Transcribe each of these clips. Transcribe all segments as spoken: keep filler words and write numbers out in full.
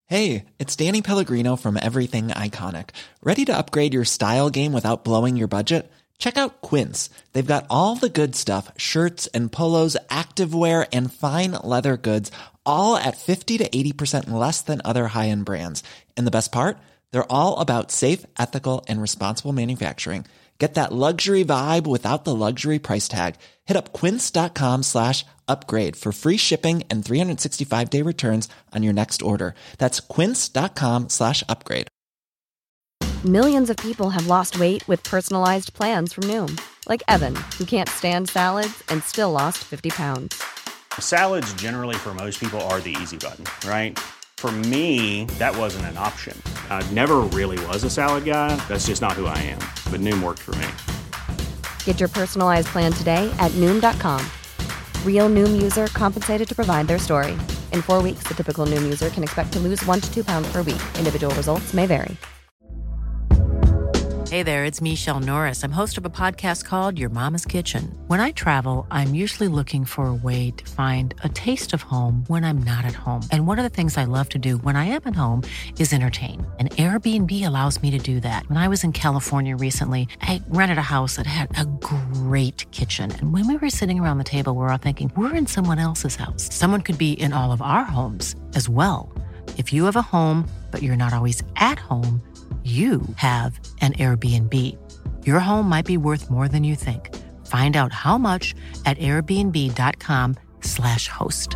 Hey, it's Danny Pellegrino from Everything Iconic. Ready to upgrade your style game without blowing your budget? Check out Quince. They've got all the good stuff, shirts and polos, activewear, and fine leather goods, all at fifty to eighty percent less than other high-end brands. And the best part? They're all about safe, ethical, and responsible manufacturing. Get that luxury vibe without the luxury price tag. Hit up quince.com slash upgrade for free shipping and three sixty-five day returns on your next order. That's quince.com slash upgrade. Millions of people have lost weight with personalized plans from Noom. Like Evan, who can't stand salads and still lost fifty pounds. Salads generally for most people are the easy button, right? For me, that wasn't an option. I never really was a salad guy. That's just not who I am. But Noom worked for me. Get your personalized plan today at Noom dot com. Real Noom user compensated to provide their story. In four weeks, the typical Noom user can expect to lose one to two pounds per week. Individual results may vary. Hey there, it's Michelle Norris. I'm host of a podcast called Your Mama's Kitchen. When I travel, I'm usually looking for a way to find a taste of home when I'm not at home. And one of the things I love to do when I am at home is entertain. And Airbnb allows me to do that. When I was in California recently, I rented a house that had a great kitchen. And when we were sitting around the table, we were all thinking, we're in someone else's house. Someone could be in all of our homes as well. If you have a home, but you're not always at home, you have an Airbnb. Your home might be worth more than you think. Find out how much at airbnb.com slash host.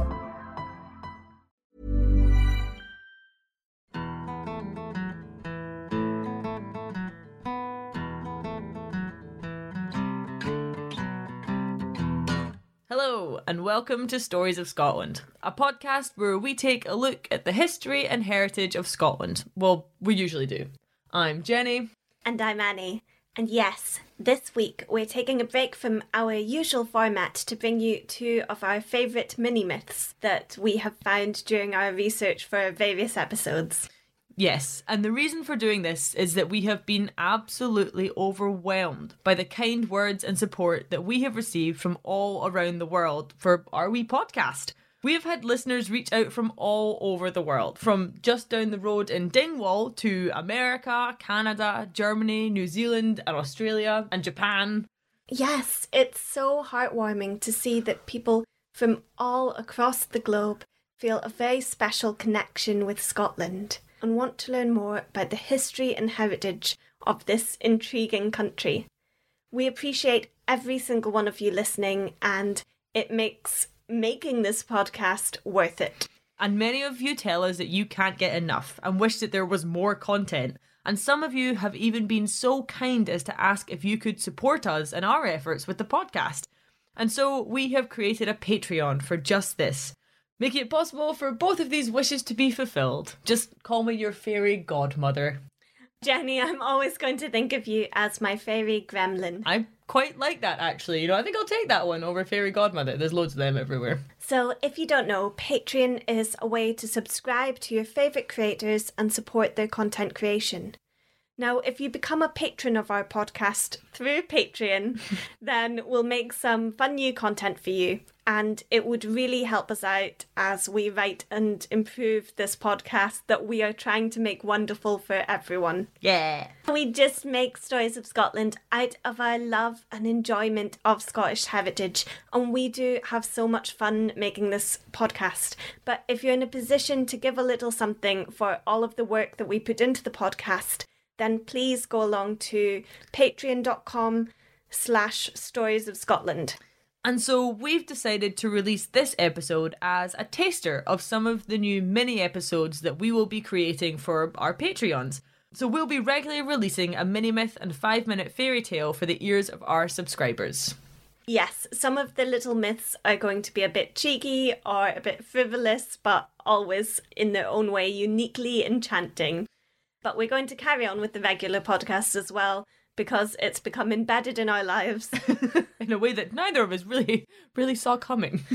Hello, and welcome to Stories of Scotland, a podcast where we take a look at the history and heritage of Scotland. Well, we usually do. I'm Jenny. And I'm Annie. And yes, this week we're taking a break from our usual format to bring you two of our favourite mini-myths that we have found during our research for various episodes. Yes, and the reason for doing this is that we have been absolutely overwhelmed by the kind words and support that we have received from all around the world for our wee podcast. We have had listeners reach out from all over the world, from just down the road in Dingwall to America, Canada, Germany, New Zealand, and Australia, and Japan. Yes, it's so heartwarming to see that people from all across the globe feel a very special connection with Scotland and want to learn more about the history and heritage of this intriguing country. We appreciate every single one of you listening, and it makes making this podcast worth it. And many of you tell us that you can't get enough and wish that there was more content. And some of you have even been so kind as to ask if you could support us in our efforts with the podcast. And so we have created a Patreon for just this, making it possible for both of these wishes to be fulfilled. Just call me your fairy godmother. Jenny, I'm always going to think of you as my fairy gremlin. I quite like that, actually. You know, I think I'll take that one over fairy godmother. There's loads of them everywhere. So if you don't know, Patreon is a way to subscribe to your favourite creators and support their content creation. Now, if you become a patron of our podcast through Patreon, then we'll make some fun new content for you. And it would really help us out as we write and improve this podcast that we are trying to make wonderful for everyone. Yeah. We just make Stories of Scotland out of our love and enjoyment of Scottish heritage. And we do have so much fun making this podcast. But if you're in a position to give a little something for all of the work that we put into the podcast, then please go along to patreon.com slash stories of Scotland. And so we've decided to release this episode as a taster of some of the new mini episodes that we will be creating for our Patreons. So we'll be regularly releasing a mini myth and five minute fairy tale for the ears of our subscribers. Yes, some of the little myths are going to be a bit cheeky or a bit frivolous, but always in their own way uniquely enchanting. But we're going to carry on with the regular podcast as well, because it's become embedded in our lives. In a way that neither of us really, really saw coming.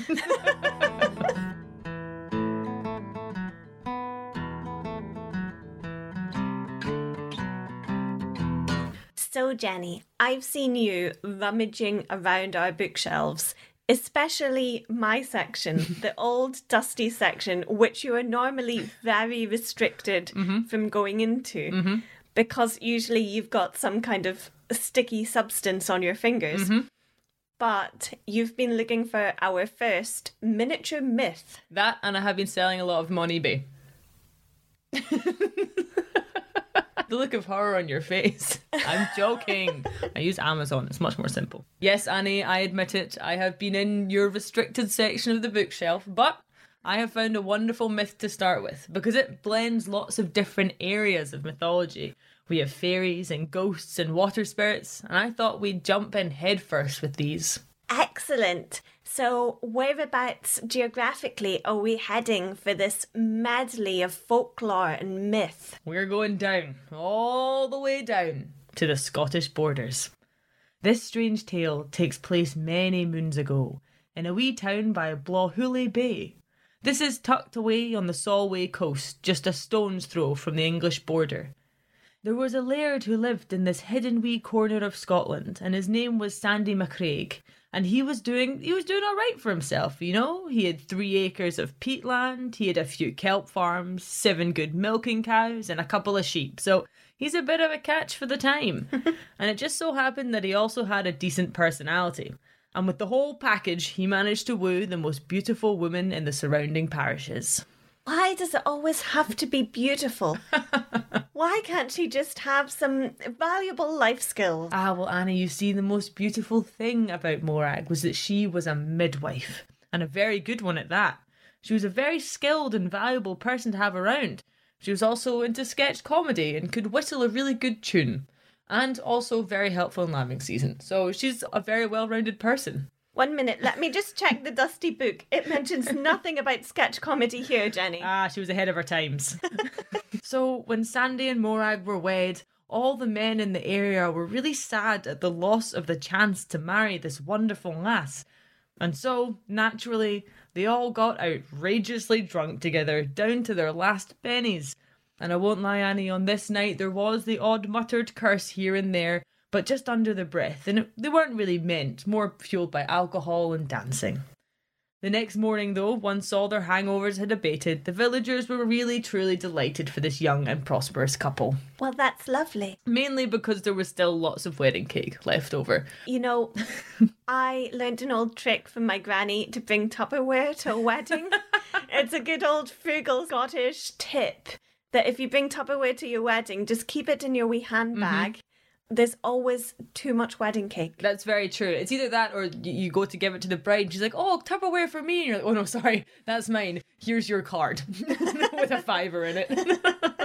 So, Jenny, I've seen you rummaging around our bookshelves Especially my section, the old dusty section, which you are normally very restricted mm-hmm. from going into mm-hmm. because usually you've got some kind of sticky substance on your fingers. Mm-hmm. But you've been looking for our first miniature myth. That, and I have been selling a lot of them on eBay. The look of horror on your face. I'm joking. I use Amazon. It's much more simple. Yes, Annie, I admit it. I have been in your restricted section of the bookshelf, but I have found a wonderful myth to start with because it blends lots of different areas of mythology. We have fairies and ghosts and water spirits, and I thought we'd jump in headfirst with these. Excellent. So whereabouts geographically are we heading for this medley of folklore and myth? We're going down, all the way down, to the Scottish borders. This strange tale takes place many moons ago, in a wee town by Blaahully Bay. This is tucked away on the Solway coast, just a stone's throw from the English border. There was a laird who lived in this hidden wee corner of Scotland, and his name was Sandy MacCraig. And he was doing he was doing all right for himself, you know. He had three acres of peatland, he had a few kelp farms, seven good milking cows, and a couple of sheep. So he's a bit of a catch for the time. And it just so happened that he also had a decent personality. And with the whole package, he managed to woo the most beautiful women in the surrounding parishes. Why does it always have to be beautiful? Why can't she just have some valuable life skills? Ah, well, Annie, you see, the most beautiful thing about Morag was that she was a midwife, and a very good one at that. She was a very skilled and valuable person to have around. She was also into sketch comedy and could whistle a really good tune, and also very helpful in lambing season. So she's a very well-rounded person. One minute, let me just check the dusty book. It mentions nothing about sketch comedy here, Jenny. Ah, she was ahead of her times. So when Sandy and Morag were wed, all the men in the area were really sad at the loss of the chance to marry this wonderful lass. And so, naturally, they all got outrageously drunk together, down to their last pennies. And I won't lie, Annie, on this night there was the odd muttered curse here and there, but just under the breath, and it, they weren't really meant, more fueled by alcohol and dancing. The next morning, though, once all their hangovers had abated, the villagers were really truly delighted for this young and prosperous couple. Well, that's lovely. Mainly because there was still lots of wedding cake left over. You know, I learned an old trick from my granny to bring Tupperware to a wedding. It's a good old frugal Scottish tip that if you bring Tupperware to your wedding, just keep it in your wee handbag. Mm-hmm. There's always too much wedding cake. That's very true. It's either that or you go to give it to the bride and she's like, oh, Tupperware for me. And you're like, oh no, sorry, that's mine. Here's your card with a fiver in it.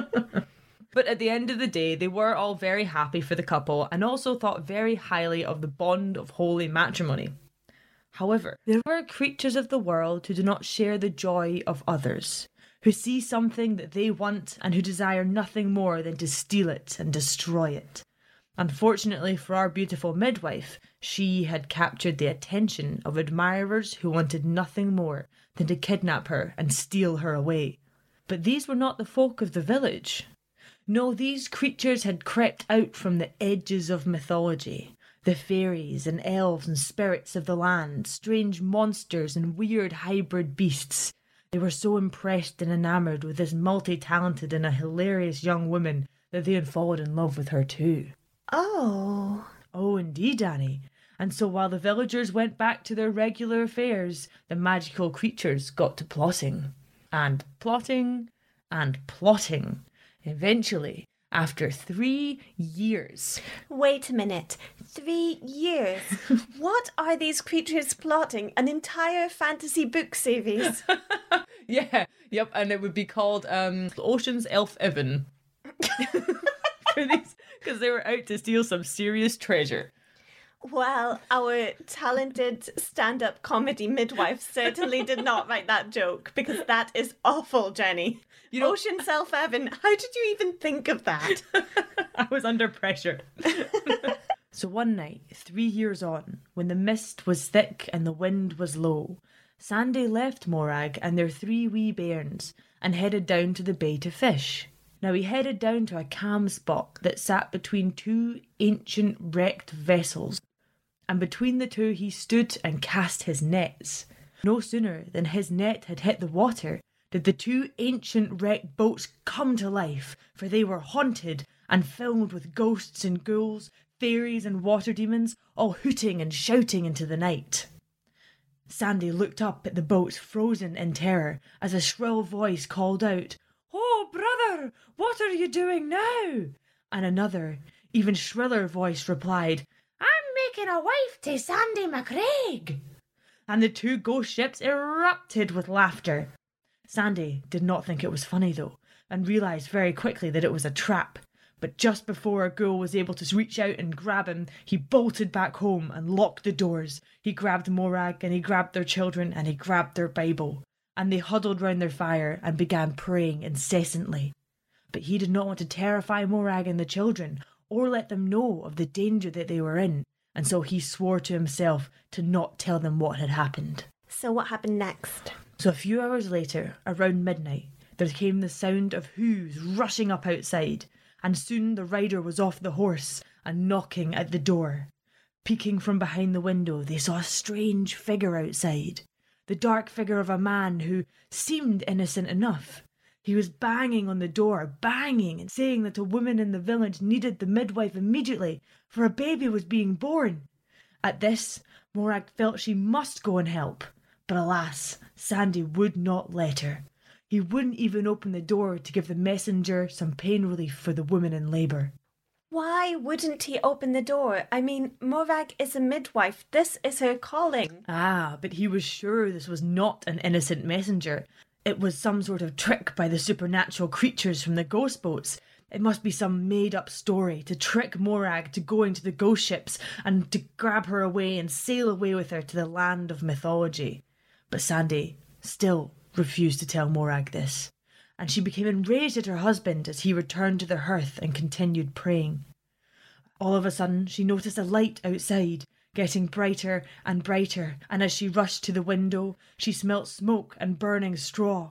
But at the end of the day, they were all very happy for the couple and also thought very highly of the bond of holy matrimony. However, there were creatures of the world who do not share the joy of others, who see something that they want and who desire nothing more than to steal it and destroy it. Unfortunately for our beautiful midwife, she had captured the attention of admirers who wanted nothing more than to kidnap her and steal her away. But these were not the folk of the village. No, these creatures had crept out from the edges of mythology. The fairies and elves and spirits of the land, strange monsters and weird hybrid beasts. They were so impressed and enamoured with this multi-talented and a hilarious young woman that they had fallen in love with her too. Oh. Oh, indeed, Annie. And so while the villagers went back to their regular affairs, the magical creatures got to plotting. And plotting, and plotting. Eventually, after three years... Wait a minute. Three years? What are these creatures plotting? An entire fantasy book series? Yeah, yep, and it would be called um, Ocean's Elf Evan. For these... Because they were out to steal some serious treasure. Well, our talented stand-up comedy midwife certainly did not write that joke, because that is awful, Jenny. You know, Ocean's Elf Evan, how did you even think of that? I was under pressure. So one night, three years on, when the mist was thick and the wind was low, Sandy left Morag and their three wee bairns and headed down to the bay to fish. Now he headed down to a calm spot that sat between two ancient wrecked vessels. and between the two he stood and cast his nets. No sooner than his net had hit the water did the two ancient wrecked boats come to life, for they were haunted and filled with ghosts and ghouls, fairies and water demons, all hooting and shouting into the night. Sandy looked up at the boats, frozen in terror, as a shrill voice called out, "Oh, brother, what are you doing now?" And another, even shriller voice replied, "I'm making a wife to Sandy McCraig." And the two ghost ships erupted with laughter. Sandy did not think it was funny, though, and realised very quickly that it was a trap. But just before a ghoul was able to reach out and grab him, he bolted back home and locked the doors. He grabbed Morag, and he grabbed their children, and he grabbed their Bible. And they huddled round their fire and began praying incessantly. But he did not want to terrify Morag and the children, or let them know of the danger that they were in, and so he swore to himself to not tell them what had happened. So what happened next? So a few hours later, around midnight, there came the sound of hooves rushing up outside, and soon the rider was off the horse and knocking at the door. Peeking from behind the window, they saw a strange figure outside, the dark figure of a man who seemed innocent enough. He was banging on the door, banging and saying that a woman in the village needed the midwife immediately, for a baby was being born. At this, Morag felt she must go and help, but alas, Sandy would not let her. He wouldn't even open the door to give the messenger some pain relief for the woman in labour. Why wouldn't he open the door? I mean, Morag is a midwife. This is her calling. Ah, but he was sure this was not an innocent messenger. It was some sort of trick by the supernatural creatures from the ghost boats. It must be some made-up story to trick Morag to go into the ghost ships and to grab her away and sail away with her to the land of mythology. But Sandy still refused to tell Morag this, and she became enraged at her husband as he returned to the hearth and continued praying. All of a sudden, she noticed a light outside, getting brighter and brighter, and as she rushed to the window, she smelt smoke and burning straw.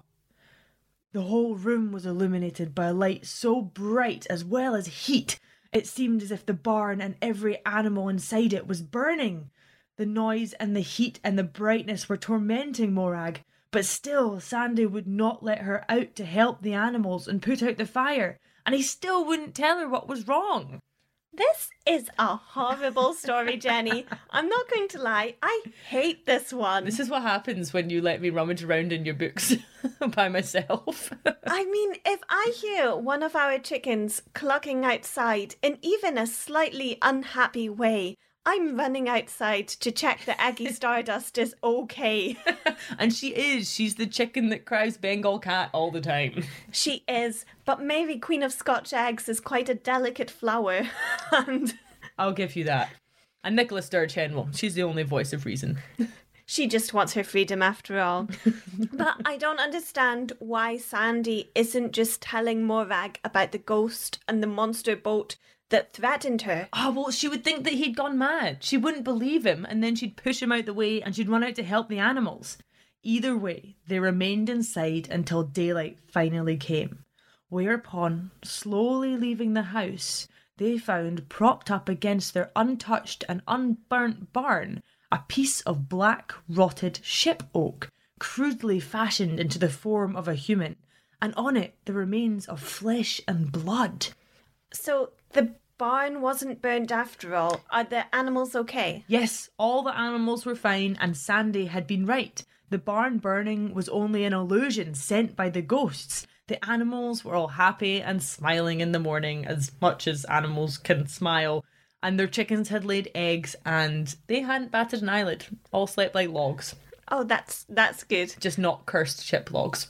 The whole room was illuminated by a light so bright as well as heat, it seemed as if the barn and every animal inside it was burning. The noise and the heat and the brightness were tormenting Morag, but still Sandy would not let her out to help the animals and put out the fire, and he still wouldn't tell her what was wrong. This is a horrible story, Jenny. I'm not going to lie. I hate this one. This is what happens when you let me rummage around in your books by myself. I mean, if I hear one of our chickens clucking outside in even a slightly unhappy way, I'm running outside to check that Aggie Stardust is okay. And she is. She's the chicken that cries Bengal cat all the time. She is. But Mary, Queen of Scotch Eggs, is quite a delicate flower. And I'll give you that. And Nicola Sturgeon, well, she's the only voice of reason. She just wants her freedom after all. But I don't understand why Sandy isn't just telling Morag about the ghost and the monster boat that threatened her. Oh, well, she would think that he'd gone mad. She wouldn't believe him, and then she'd push him out the way and she'd run out to help the animals. Either way, they remained inside until daylight finally came, whereupon, slowly leaving the house, they found propped up against their untouched and unburnt barn a piece of black, rotted ship oak, crudely fashioned into the form of a human, and on it the remains of flesh and blood. So the barn wasn't burned after all. Are the animals okay? Yes, all the animals were fine, and Sandy had been right. The barn burning was only an illusion sent by the ghosts. The animals were all happy and smiling in the morning, as much as animals can smile, and their chickens had laid eggs, and they hadn't batted an eyelid. All slept like logs. Oh, that's that's good. Just not cursed ship logs.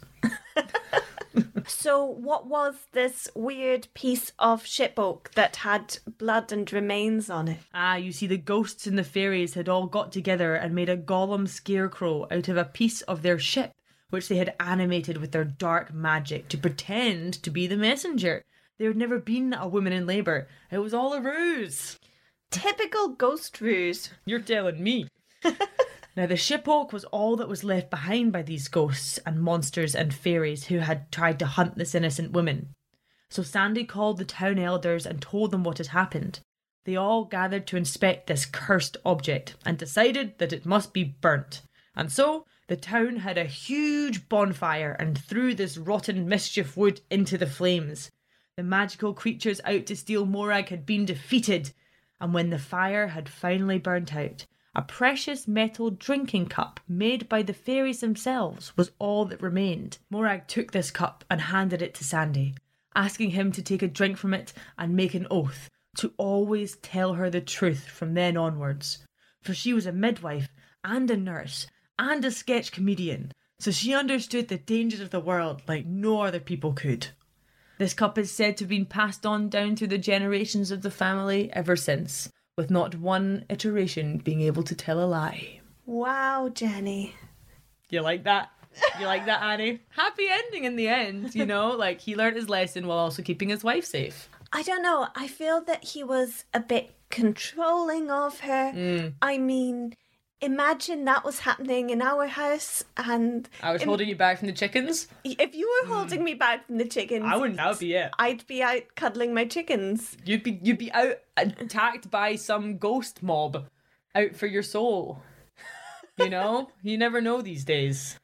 So what was this weird piece of ship oak that had blood and remains on it? Ah, you see, the ghosts and the fairies had all got together and made a Gollum scarecrow out of a piece of their ship, which they had animated with their dark magic to pretend to be the messenger. There had never been a woman in labour. It was all a ruse. Typical ghost ruse. You're telling me. Now, the ship oak was all that was left behind by these ghosts and monsters and fairies who had tried to hunt this innocent woman. So Sandy called the town elders and told them what had happened. They all gathered to inspect this cursed object and decided that it must be burnt. And so the town had a huge bonfire and threw this rotten mischief wood into the flames. The magical creatures out to steal Morag had been defeated, and when the fire had finally burnt out, a precious metal drinking cup made by the fairies themselves was all that remained. Morag took this cup and handed it to Sandy, asking him to take a drink from it and make an oath to always tell her the truth from then onwards. For she was a midwife and a nurse and a sketch comedian, so she understood the dangers of the world like no other people could. This cup is said to have been passed on down through the generations of the family ever since, with not one iteration being able to tell a lie. Wow, Jenny. You like that? You like that, Annie? Happy ending in the end, you know? Like, he learned his lesson while also keeping his wife safe. I don't know. I feel that he was a bit controlling of her. Mm. I mean, imagine that was happening in our house and... I was in, holding you back from the chickens? If you were holding mm. me back from the chickens... I wouldn't, that would be it. I'd be out cuddling my chickens. You'd be you'd be out attacked by some ghost mob out for your soul. You know? You never know these days.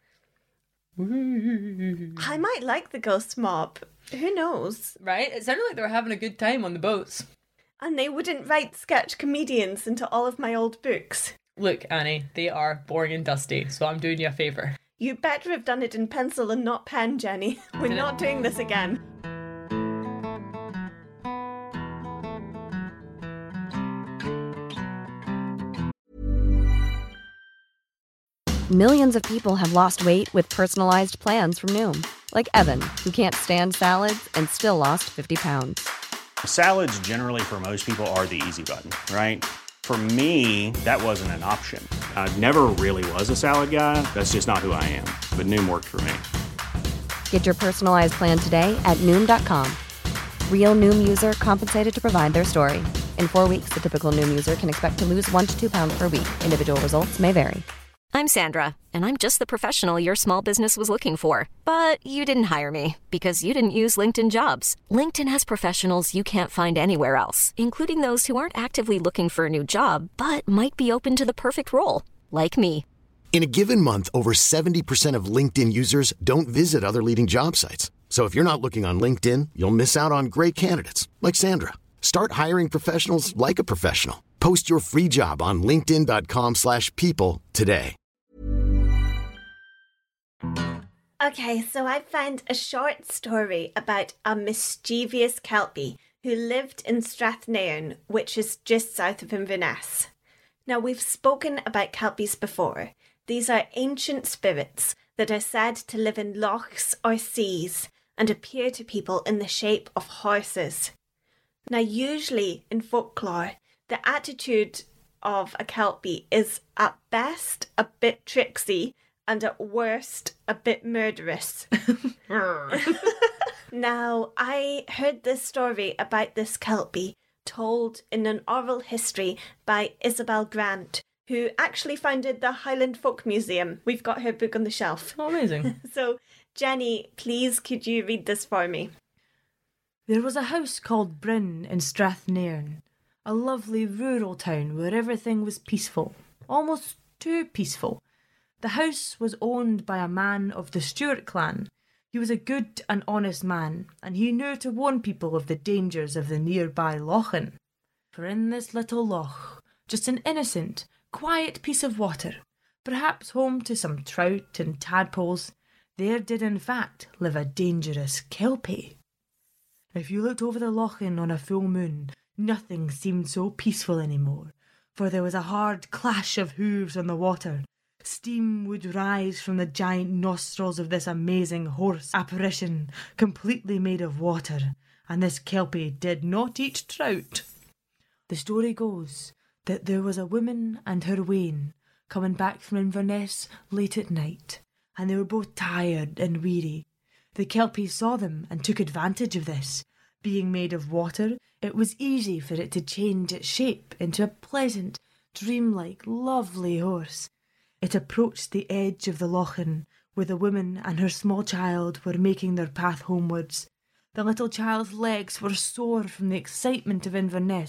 I might like the ghost mob. Who knows? Right? It sounded like they were having a good time on the boats. And they wouldn't write sketch comedians into all of my old books. Look, Annie, they are boring and dusty, so I'm doing you a favour. You better have done it in pencil and not pen, Jenny. We're not doing this again. Millions of people have lost weight with personalized plans from Noom. Like Evan, who can't stand salads and still lost fifty pounds. Salads generally for most people are the easy button, right? For me, that wasn't an option. I never really was a salad guy. That's just not who I am. But Noom worked for me. Get your personalized plan today at Noom dot com. Real Noom user compensated to provide their story. In four weeks, the typical Noom user can expect to lose one to two pounds per week. Individual results may vary. I'm Sandra, and I'm just the professional your small business was looking for. But you didn't hire me because you didn't use LinkedIn Jobs. LinkedIn has professionals you can't find anywhere else, including those who aren't actively looking for a new job, but might be open to the perfect role, like me. In a given month, over seventy percent of LinkedIn users don't visit other leading job sites. So if you're not looking on LinkedIn, you'll miss out on great candidates, like Sandra. Start hiring professionals like a professional. Post your free job on linkedin dot com slash people today. Okay, so I found a short story about a mischievous Kelpie who lived in Strathnairn, which is just south of Inverness. Now, we've spoken about Kelpies before. These are ancient spirits that are said to live in lochs or seas and appear to people in the shape of horses. Now, usually in folklore, the attitude of a Kelpie is at best a bit tricksy and at worst a bit murderous. Now, I heard this story about this Kelpie told in an oral history by Isabel Grant, who actually founded the Highland Folk Museum. We've got her book on the shelf. Oh, amazing. So, Jenny, please could you read this for me? There was a house called Bryn in Strathnairn, a lovely rural town where everything was peaceful, almost too peaceful. The house was owned by a man of the Stuart clan. He was a good and honest man, and he knew to warn people of the dangers of the nearby Lochen. For in this little loch, just an innocent, quiet piece of water, perhaps home to some trout and tadpoles, there did in fact live a dangerous Kelpie. If you looked over the Lochen on a full moon, nothing seemed so peaceful anymore, for there was a hard clash of hooves on the water. Steam would rise from the giant nostrils of this amazing horse apparition, completely made of water, and this Kelpie did not eat trout. The story goes that there was a woman and her wain coming back from Inverness late at night, and they were both tired and weary. The Kelpie saw them and took advantage of this. Being made of water, it was easy for it to change its shape into a pleasant, dreamlike, lovely horse. It approached the edge of the Lochen, where the woman and her small child were making their path homewards. The little child's legs were sore from the excitement of Inverness,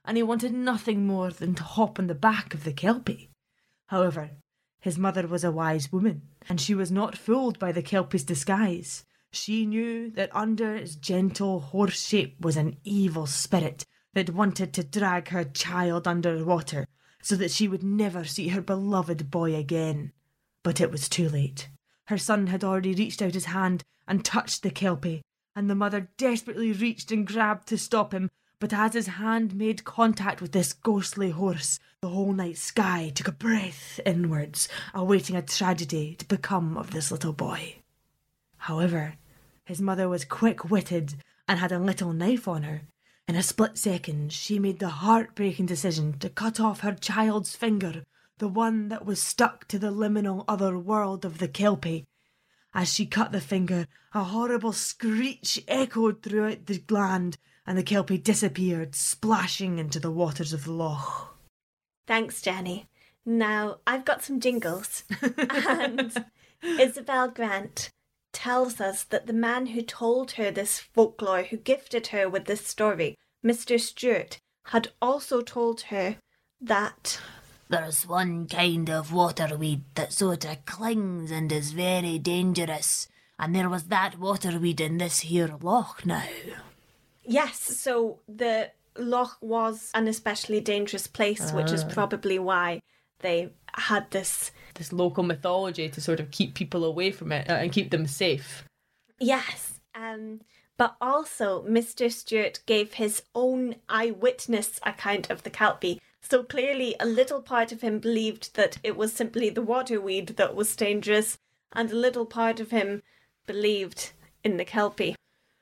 and he wanted nothing more than to hop on the back of the Kelpie. However, his mother was a wise woman, and she was not fooled by the Kelpie's disguise. She knew that under its gentle horse shape was an evil spirit that wanted to drag her child under water so that she would never see her beloved boy again. But it was too late. Her son had already reached out his hand and touched the Kelpie, and the mother desperately reached and grabbed to stop him, but as his hand made contact with this ghostly horse, the whole night sky took a breath inwards, awaiting a tragedy to become of this little boy. However, his mother was quick-witted and had a little knife on her. In a split second, she made the heartbreaking decision to cut off her child's finger, the one that was stuck to the liminal other world of the Kelpie. As she cut the finger, a horrible screech echoed throughout the land, and the Kelpie disappeared, splashing into the waters of the loch. Thanks, Jenny. Now, I've got some jingles. And Isabel Grant tells us that the man who told her this folklore, who gifted her with this story, Mister Stewart, had also told her that there's one kind of waterweed that sort of clings and is very dangerous, and there was that waterweed in this here loch now. Yes, so the loch was an especially dangerous place, which is probably why they had this this local mythology to sort of keep people away from it uh, and keep them safe. Yes, um, but also Mister Stewart gave his own eyewitness account of the Kelpie. So clearly a little part of him believed that it was simply the waterweed that was dangerous, and a little part of him believed in the Kelpie.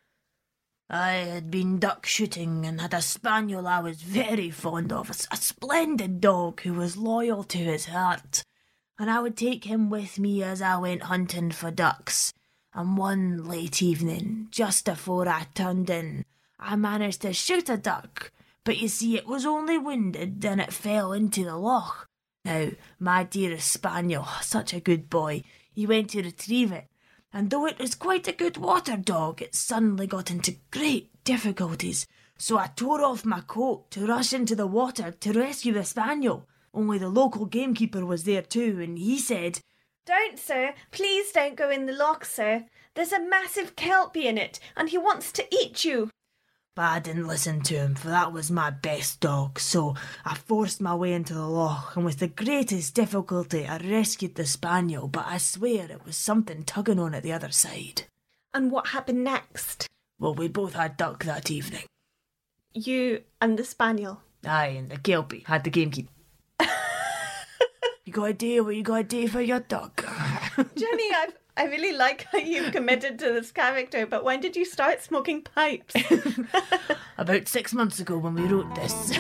I had been duck shooting and had a spaniel I was very fond of, a splendid dog who was loyal to his heart, and I would take him with me as I went hunting for ducks. And one late evening, just afore I turned in, I managed to shoot a duck, but you see it was only wounded and it fell into the loch. Now, my dearest spaniel, such a good boy, he went to retrieve it, and though it was quite a good water dog, it suddenly got into great difficulties, so I tore off my coat to rush into the water to rescue the spaniel. Only the local gamekeeper was there too, and he said, "Don't, sir. Please don't go in the loch, sir. There's a massive Kelpie in it, and he wants to eat you." But I didn't listen to him, for that was my best dog, so I forced my way into the loch, and with the greatest difficulty I rescued the spaniel, but I swear it was something tugging on at the other side. And what happened next? Well, we both had duck that evening. You and the spaniel? Aye, and the Kelpie had the gamekeeper. You gotta do what you gotta do for your duck. Jenny, I've, I really like how you've committed to this character, but when did you start smoking pipes? About six months ago when we wrote this.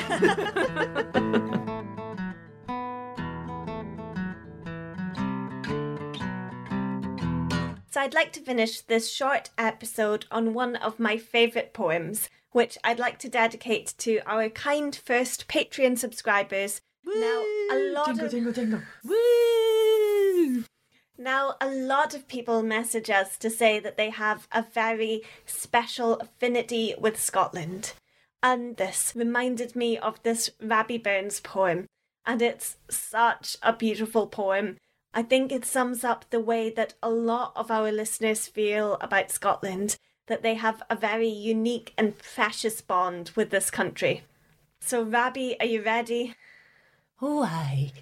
So I'd like to finish this short episode on one of my favourite poems, which I'd like to dedicate to our kind first Patreon subscribers. Woo! Now, a lot jingle, of... jingle, jingle. Woo! Now, a lot of people message us to say that they have a very special affinity with Scotland. And this reminded me of this Rabbie Burns poem. And it's such a beautiful poem. I think it sums up the way that a lot of our listeners feel about Scotland, that they have a very unique and precious bond with this country. So, Rabbie, are you ready? Oh, aye.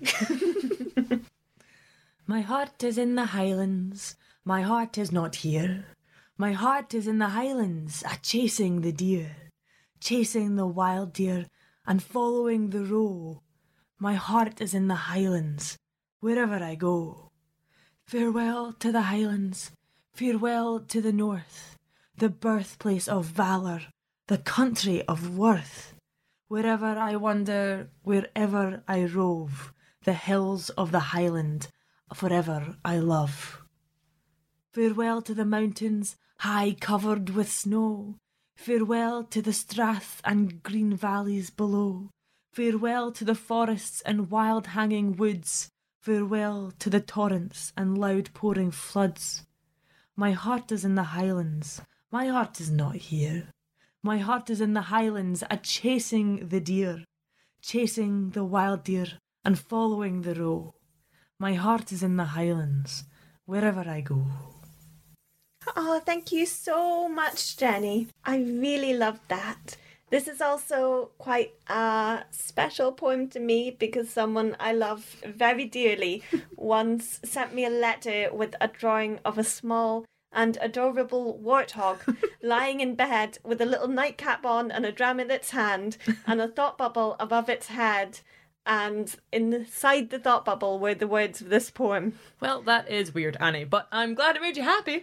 My heart is in the Highlands, my heart is not here. My heart is in the Highlands, a chasing the deer, chasing the wild deer and following the roe. My heart is in the Highlands, wherever I go. Farewell to the Highlands, farewell to the North, the birthplace of valour, the country of worth. Wherever I wander, wherever I rove, the hills of the Highland forever I love. Farewell to the mountains, high covered with snow. Farewell to the strath and green valleys below. Farewell to the forests and wild hanging woods. Farewell to the torrents and loud pouring floods. My heart is in the Highlands, my heart is not here. My heart is in the Highlands, a chasing the deer, chasing the wild deer and following the roe. My heart is in the Highlands, wherever I go. Oh, thank you so much, Jenny. I really loved that. This is also quite a special poem to me because someone I love very dearly once sent me a letter with a drawing of a small and adorable warthog lying in bed with a little nightcap on and a dram in its hand and a thought bubble above its head. And inside the thought bubble were the words of this poem. Well, that is weird, Annie, but I'm glad it made you happy.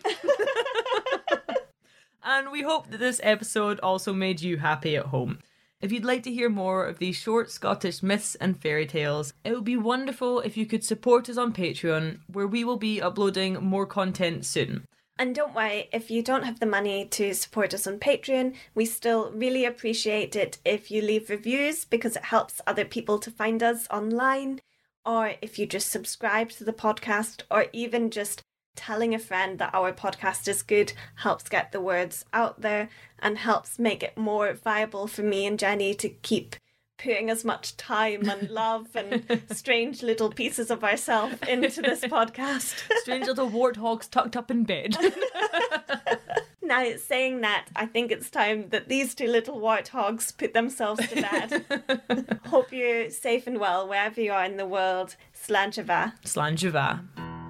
And we hope that this episode also made you happy at home. If you'd like to hear more of these short Scottish myths and fairy tales, it would be wonderful if you could support us on Patreon, where we will be uploading more content soon. And don't worry, if you don't have the money to support us on Patreon, we still really appreciate it if you leave reviews because it helps other people to find us online, or if you just subscribe to the podcast, or even just telling a friend that our podcast is good helps get the words out there and helps make it more viable for me and Jenny to keep putting as much time and love and strange little pieces of ourselves into this podcast. Strange little warthogs tucked up in bed. Now, saying that, I think it's time that these two little warthogs put themselves to bed. Hope you're safe and well wherever you are in the world. Slanjava. Slanjava.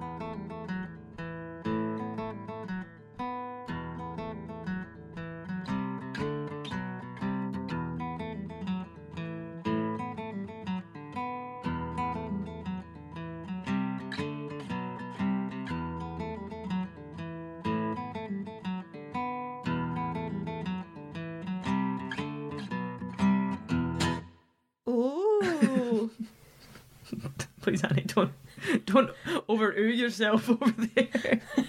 Ooh. Please, Annie, don't don't over-oo yourself over there.